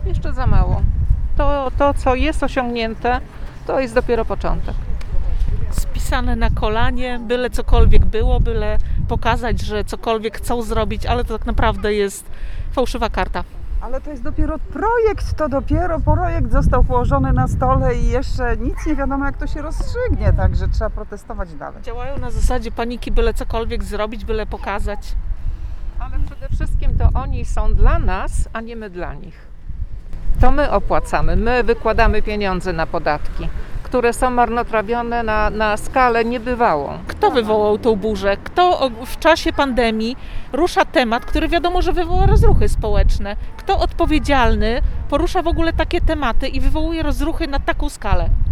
Jeszcze za mało. To, co jest osiągnięte, to jest dopiero początek. Spisane na kolanie, byle cokolwiek było, byle pokazać, że cokolwiek chcą zrobić, ale to tak naprawdę jest fałszywa karta. Ale to jest dopiero projekt, projekt został położony na stole i jeszcze nic nie wiadomo, jak to się rozstrzygnie, także trzeba protestować dalej. Działają na zasadzie paniki, byle cokolwiek zrobić, byle pokazać. Ale przede wszystkim to oni są dla nas, a nie my dla nich. To my opłacamy, my wykładamy pieniądze na podatki, które są marnotrawione na skalę niebywałą. Kto wywołał tą burzę? Kto w czasie pandemii rusza temat, który wiadomo, że wywoła rozruchy społeczne? Kto odpowiedzialny porusza w ogóle takie tematy i wywołuje rozruchy na taką skalę?